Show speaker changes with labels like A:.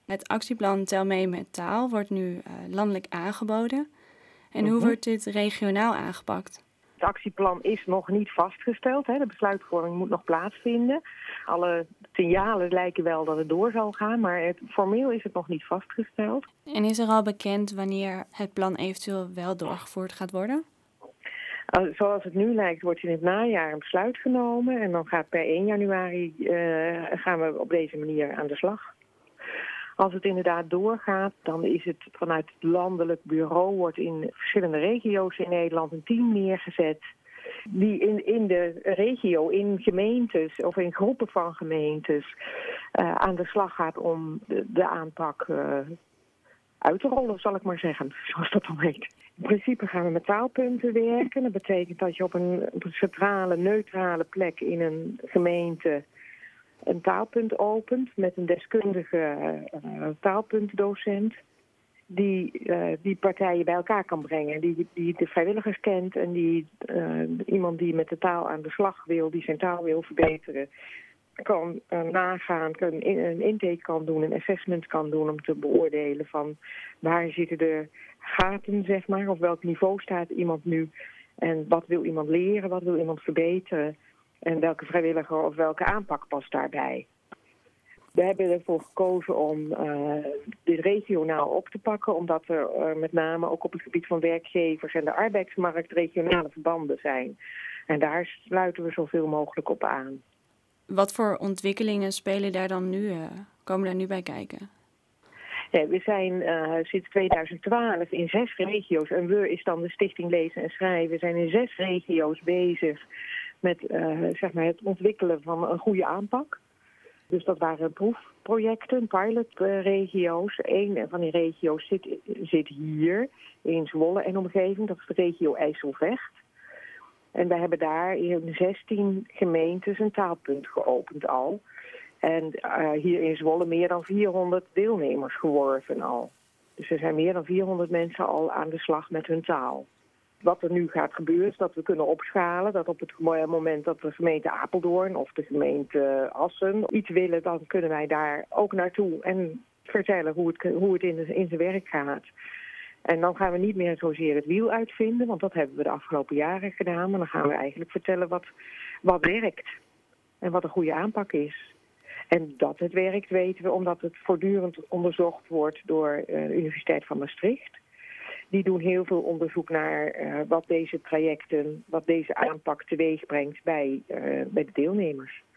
A: Het actieplan Tel mee met taal wordt nu landelijk aangeboden. En hoe wordt dit regionaal aangepakt?
B: Het actieplan is nog niet vastgesteld. De besluitvorming moet nog plaatsvinden. Alle signalen lijken wel dat het door zal gaan, maar formeel is het nog niet vastgesteld.
A: En is er al bekend wanneer het plan eventueel wel doorgevoerd gaat worden?
B: Zoals het nu lijkt, wordt in het najaar een besluit genomen. En dan gaat per 1 januari gaan we op deze manier aan de slag. Als het inderdaad doorgaat, dan is het vanuit het landelijk bureau, wordt in verschillende regio's in Nederland een team neergezet. Die in de regio, in gemeentes of in groepen van gemeentes aan de slag gaat om de aanpak uit te rollen, zal ik maar zeggen, zoals dat dan heet. In principe gaan we met taalpunten werken. Dat betekent dat je op een centrale, neutrale plek in een gemeente een taalpunt opent met een deskundige taalpuntdocent die partijen bij elkaar kan brengen. Die de vrijwilligers kent en die iemand die met de taal aan de slag wil, die zijn taal wil verbeteren, kan nagaan, een intake kan doen, een assessment kan doen om te beoordelen van waar zitten de gaten, zeg maar, op welk niveau staat iemand nu en wat wil iemand leren, wat wil iemand verbeteren en welke vrijwilliger of welke aanpak past daarbij. We hebben ervoor gekozen om dit regionaal op te pakken, omdat er met name ook op het gebied van werkgevers en de arbeidsmarkt regionale verbanden zijn. En daar sluiten we zoveel mogelijk op aan.
A: Wat voor ontwikkelingen komen daar nu bij kijken?
B: Nee, we zijn sinds 2012 in 6 regio's, en we is dan de Stichting Lezen en Schrijven, we zijn in 6 regio's bezig met het ontwikkelen van een goede aanpak. Dus dat waren proefprojecten, pilotregio's. Eén van die regio's zit hier in Zwolle en omgeving, dat is de regio IJsselvecht. En we hebben daar in 16 gemeentes een taalpunt geopend al. En hier in Zwolle meer dan 400 deelnemers geworven al. Dus er zijn meer dan 400 mensen al aan de slag met hun taal. Wat er nu gaat gebeuren is dat we kunnen opschalen. Dat op het moment dat de gemeente Apeldoorn of de gemeente Assen iets willen, dan kunnen wij daar ook naartoe en vertellen hoe het in zijn werk gaat. En dan gaan we niet meer zozeer het wiel uitvinden, want dat hebben we de afgelopen jaren gedaan. Maar dan gaan we eigenlijk vertellen wat werkt en wat een goede aanpak is. En dat het werkt weten we omdat het voortdurend onderzocht wordt door de Universiteit van Maastricht. Die doen heel veel onderzoek naar wat deze trajecten, wat deze aanpak teweeg brengt bij de deelnemers.